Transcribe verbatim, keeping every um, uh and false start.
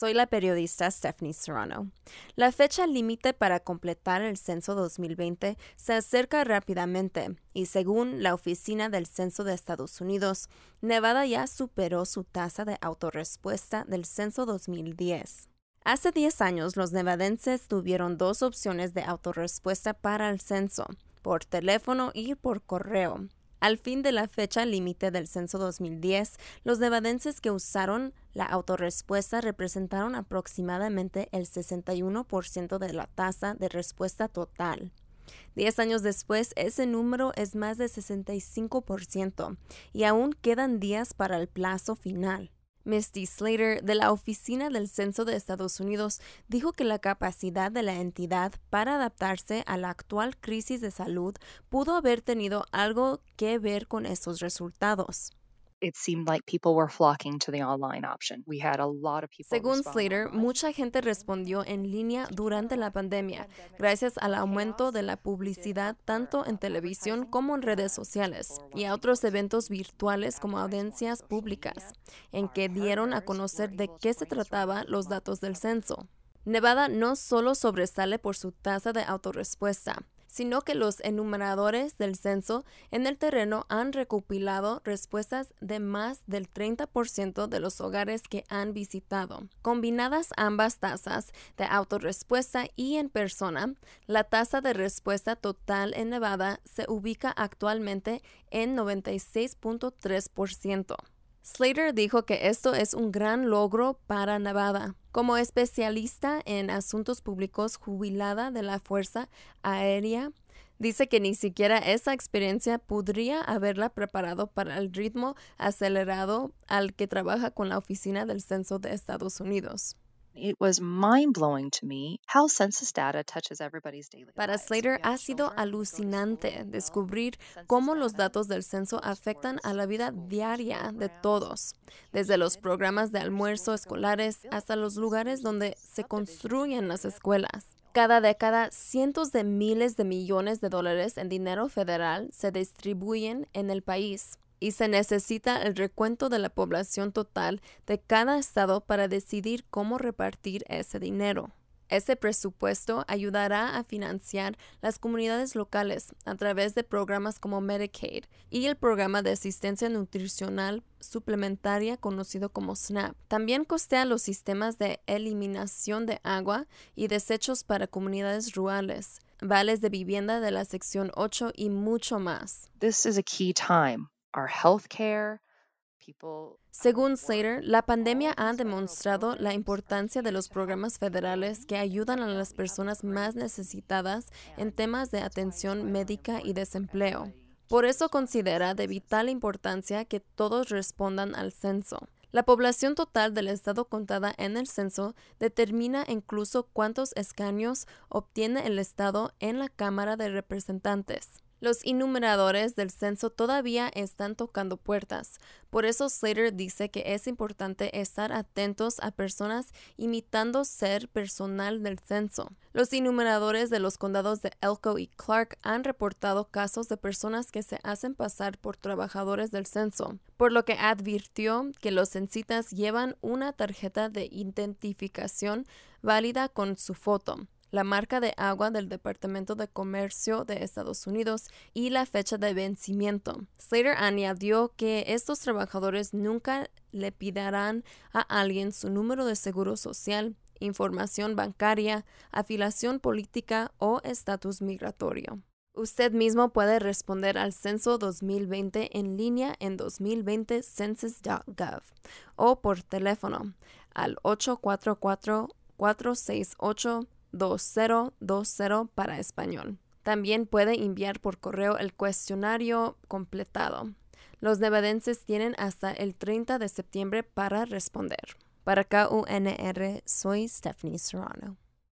Soy la periodista Stephanie Serrano. La fecha límite para completar el censo dos mil veinte se acerca rápidamente y según la Oficina del Censo de Estados Unidos, Nevada ya superó su tasa de autorrespuesta del censo dos mil diez. Hace diez años, los nevadenses tuvieron dos opciones de autorrespuesta para el censo, por teléfono y por correo. Al fin de la fecha límite del censo dos mil diez, los nevadenses que usaron la autorrespuesta representaron aproximadamente el sesenta y uno por ciento de la tasa de respuesta total. Diez años después, ese número es más de sesenta y cinco por ciento y aún quedan días para el plazo final. Misty Slater, de la Oficina del Censo de Estados Unidos, dijo que la capacidad de la entidad para adaptarse a la actual crisis de salud pudo haber tenido algo que ver con esos resultados. It seemed like people were flocking to the online option. We had a lot of people Según respond Slater, online. mucha gente respondió en línea durante la pandemia, gracias al aumento de la publicidad tanto en televisión como en redes sociales y a otros eventos virtuales como audiencias públicas, en que dieron a conocer de qué se trataba los datos del censo. Nevada no solo sobresale por su tasa de autorrespuesta, sino que los enumeradores del censo en el terreno han recopilado respuestas de más del treinta por ciento de los hogares que han visitado. Combinadas ambas tasas de autorrespuesta y en persona, la tasa de respuesta total en Nevada se ubica actualmente en noventa y seis punto tres por ciento. Slater dijo que esto es un gran logro para Nevada. Como especialista en asuntos públicos jubilada de la Fuerza Aérea, dice que ni siquiera esa experiencia podría haberla preparado para el ritmo acelerado al que trabaja con la Oficina del Censo de Estados Unidos. It was mind-blowing to me how census data touches everybody's daily Para lives. Slater We have ha sido children who go to alucinante school and descubrir know cómo census los data datos del censo afectan a la vida schools, diaria de programs, todos, desde los programas de almuerzo escolares hasta los lugares donde se construyen las escuelas. Cada década, cientos de miles de millones de dólares en dinero federal se distribuyen en el país y se necesita el recuento de la población total de cada estado para decidir cómo repartir ese dinero. Ese presupuesto ayudará a financiar las comunidades locales a través de programas como Medicaid y el programa de asistencia nutricional suplementaria conocido como SNAP. También costea los sistemas de eliminación de agua y desechos para comunidades rurales, vales de vivienda de la sección ocho y mucho más. This is a key time. Our healthcare, people. Según Slater, la pandemia ha demostrado la importancia de los programas federales que ayudan a las personas más necesitadas en temas de atención médica y desempleo. Por eso considera de vital importancia que todos respondan al censo. La población total del estado contada en el censo determina incluso cuántos escaños obtiene el estado en la Cámara de Representantes. Los enumeradores del censo todavía están tocando puertas. Por eso Slater dice que es importante estar atentos a personas imitando ser personal del censo. Los enumeradores de los condados de Elko y Clark han reportado casos de personas que se hacen pasar por trabajadores del censo, por lo que advirtió que los censistas llevan una tarjeta de identificación válida con su foto, la marca de agua del Departamento de Comercio de Estados Unidos y la fecha de vencimiento. Slater añadió que estos trabajadores nunca le pedirán a alguien su número de seguro social, información bancaria, afiliación política o estatus migratorio. Usted mismo puede responder al censo dos mil veinte en línea en dos mil veinte census punto gov o por teléfono al ocho cuatro cuatro, cuatro seis ocho, dos cero dos cero para español. También puede enviar por correo el cuestionario completado. Los nevadenses tienen hasta el treinta de septiembre para responder. Para K U N R, soy Stephanie Serrano.